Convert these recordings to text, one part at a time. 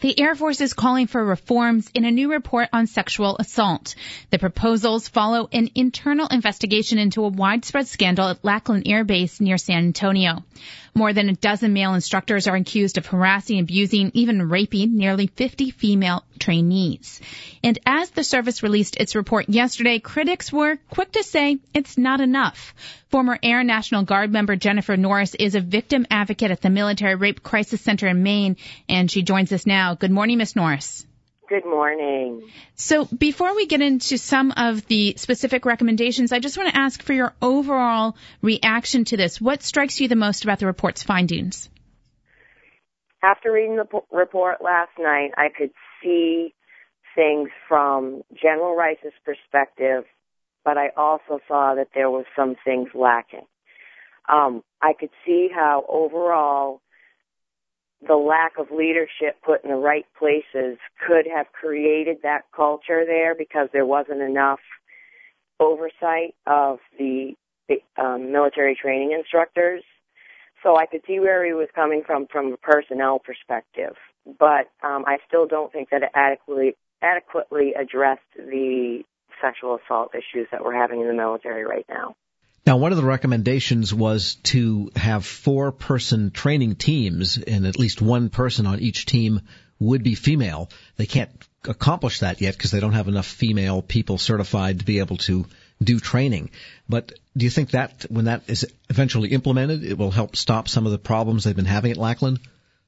The Air Force is calling for reforms in a new report on sexual assault. The proposals follow an internal investigation into a widespread scandal at Lackland Air Base near San Antonio. More than a dozen male instructors are accused of harassing, abusing, even raping nearly 50 female trainees. And as the service released its report yesterday, critics were quick to say it's not enough. Former Air National Guard member Jennifer Norris is a victim advocate at the Military Rape Crisis Center in Maine, and she joins us now. Good morning, Ms. Norris. Good morning. So before we get into some of the specific recommendations, I just want to ask for your overall reaction to this. What strikes you the most about the report's findings? After reading the report last night, I could see things from General Rice's perspective, but I also saw that there was some things lacking. I could see how overall the lack of leadership put in the right places could have created that culture there because there wasn't enough oversight of the military training instructors. So I could see where he was coming from a personnel perspective. But I still don't think that it adequately addressed the sexual assault issues that we're having in the military right now. Now, one of the recommendations was to have 4-person training teams, and at least one person on each team would be female. They can't accomplish that yet because they don't have enough female people certified to be able to do training. But do you think that when that is eventually implemented, it will help stop some of the problems they've been having at Lackland?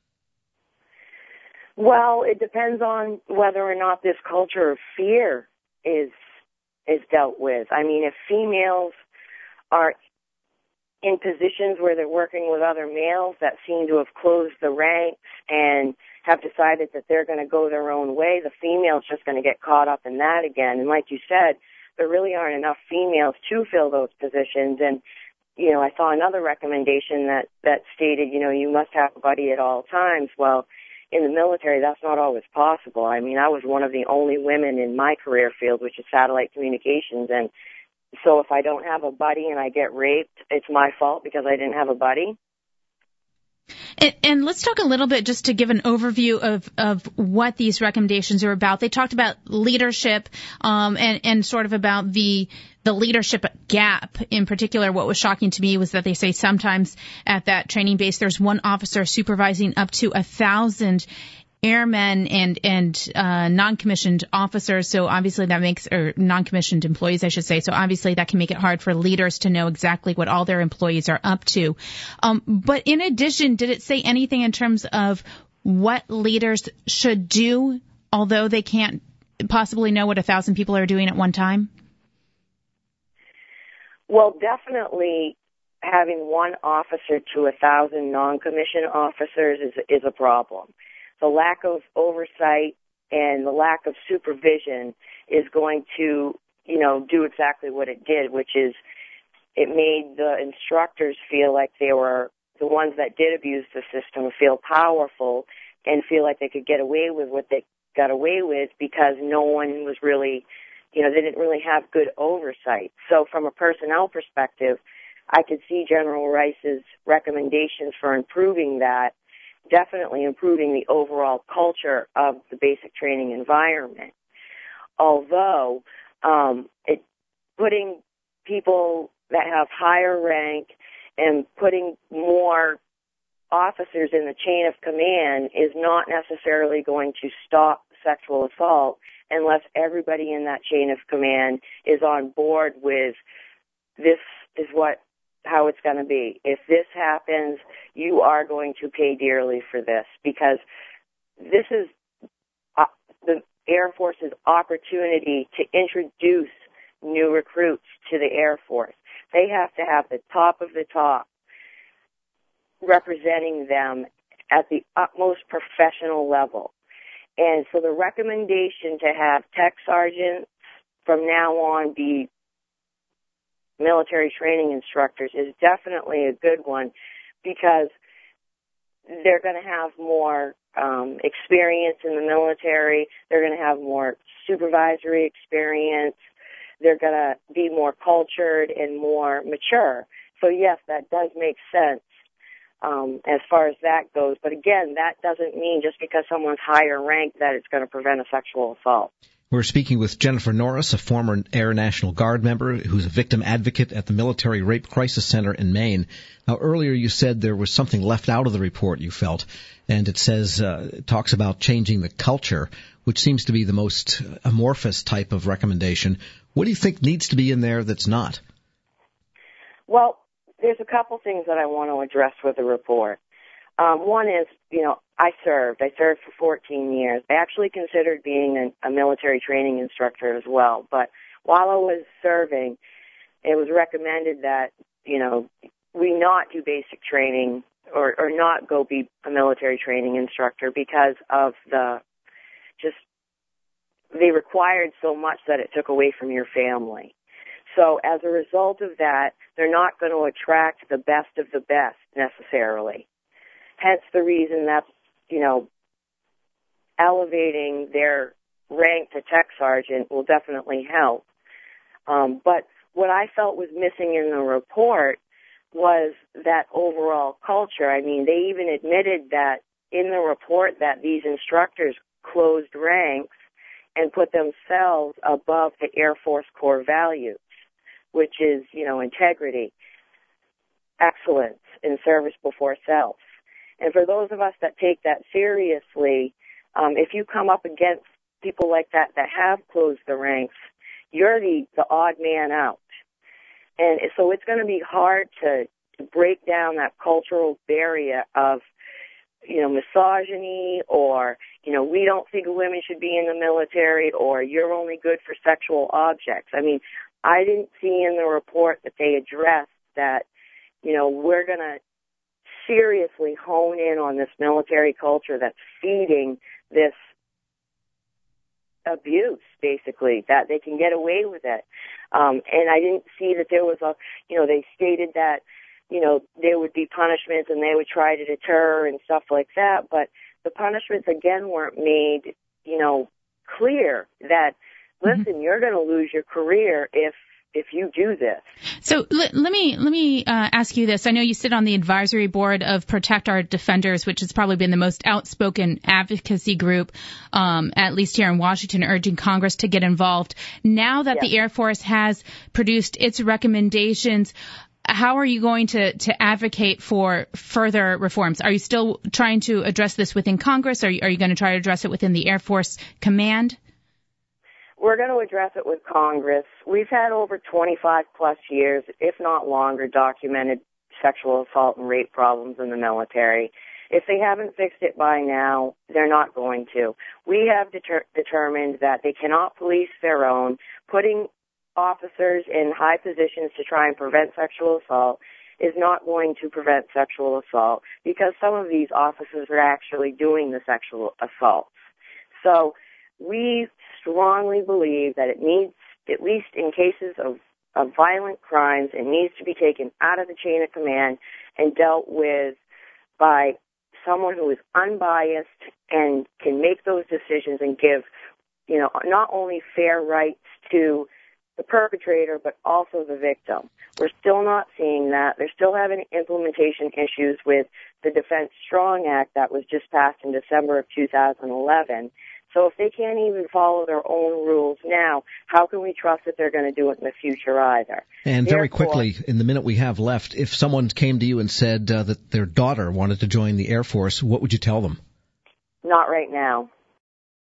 Well, it depends on whether or not this culture of fear is dealt with. I mean, if females are in positions where they're working with other males that seem to have closed the ranks and have decided that they're going to go their own way, the female's just going to get caught up in that again. And like you said, there really aren't enough females to fill those positions. And, you know, I saw another recommendation that stated, you know, you must have a buddy at all times. Well, in the military, that's not always possible. I mean, I was one of the only women in my career field, which is satellite communications, and so if I don't have a buddy and I get raped, it's my fault because I didn't have a buddy. And let's talk a little bit just to give an overview of what these recommendations are about. They talked about leadership and sort of about the leadership gap. In particular, what was shocking to me was that they say sometimes at that training base there's one officer supervising up to 1,000 airmen and non-commissioned officers, so obviously that makes, or non-commissioned employees, I should say, so obviously that can make it hard for leaders to know exactly what all their employees are up to. But in addition, did it say anything in terms of what leaders should do, although they can't possibly know what 1,000 people are doing at one time? Well, definitely having one officer to 1,000 non-commissioned officers is a problem. The lack of oversight and the lack of supervision is going to, you know, do exactly what it did, which is it made the instructors feel like they were the ones that did abuse the system, feel powerful and feel like they could get away with what they got away with because no one was really, you know, they didn't really have good oversight. So from a personnel perspective, I could see General Rice's recommendations for improving that, definitely improving the overall culture of the basic training environment. Although, putting people that have higher rank and putting more officers in the chain of command is not necessarily going to stop sexual assault unless everybody in that chain of command is on board with this is how it's going to be. If this happens, you are going to pay dearly for this because this is the Air Force's opportunity to introduce new recruits to the Air Force. They have to have the top of the top representing them at the utmost professional level. And so the recommendation to have tech sergeants from now on be military training instructors is definitely a good one because they're going to have more experience in the military. They're going to have more supervisory experience. They're going to be more cultured and more mature. So yes, that does make sense. as far as that goes. But again, that doesn't mean just because someone's higher ranked that it's going to prevent a sexual assault. We're speaking with Jennifer Norris, a former Air National Guard member who's a victim advocate at the Military Rape Crisis Center in Maine. Now, earlier you said there was something left out of the report, you felt, and it says, it talks about changing the culture, which seems to be the most amorphous type of recommendation. What do you think needs to be in there that's not? Well, there's a couple things that I want to address with the report. One is, I served for 14 years. I actually considered being a military training instructor as well. But while I was serving, it was recommended that, we not do basic training or not go be a military training instructor because of they required so much that it took away from your family. So as a result of that, they're not going to attract the best of the best necessarily. Hence the reason that, elevating their rank to tech sergeant will definitely help. But what I felt was missing in the report was that overall culture. I mean, they even admitted that in the report that these instructors closed ranks and put themselves above the Air Force core values, which is, integrity, excellence, and service before self. And for those of us that take that seriously, if you come up against people like that have closed the ranks, you're the odd man out. And so it's going to be hard to break down that cultural barrier of, misogyny or, we don't think women should be in the military or you're only good for sexual objects. I mean, I didn't see in the report that they addressed that, we're going to seriously hone in on this military culture that's feeding this abuse, basically, that they can get away with it. And I didn't see that there was they stated that, there would be punishments and they would try to deter and stuff like that. But the punishments, again, weren't made, clear that, listen, you're going to lose your career if you do this. So let me ask you this. I know you sit on the advisory board of Protect Our Defenders, which has probably been the most outspoken advocacy group, at least here in Washington, urging Congress to get involved. Now that the Air Force has produced its recommendations, how are you going to advocate for further reforms? Are you still trying to address this within Congress? Are you going to try to address it within the Air Force Command? We're going to address it with Congress. We've had over 25 plus years, if not longer, documented sexual assault and rape problems in the military. If they haven't fixed it by now, they're not going to. We have determined that they cannot police their own. Putting officers in high positions to try and prevent sexual assault is not going to prevent sexual assault because some of these officers are actually doing the sexual assaults. So we strongly believe that it needs, at least in cases of violent crimes, it needs to be taken out of the chain of command and dealt with by someone who is unbiased and can make those decisions and give, not only fair rights to the perpetrator, but also the victim. We're still not seeing that. They're still having implementation issues with the Defense Strong Act that was just passed in December of 2011. So if they can't even follow their own rules now, how can we trust that they're going to do it in the future either? And very quickly, in the minute we have left, if someone came to you and said that their daughter wanted to join the Air Force, what would you tell them? Not right now.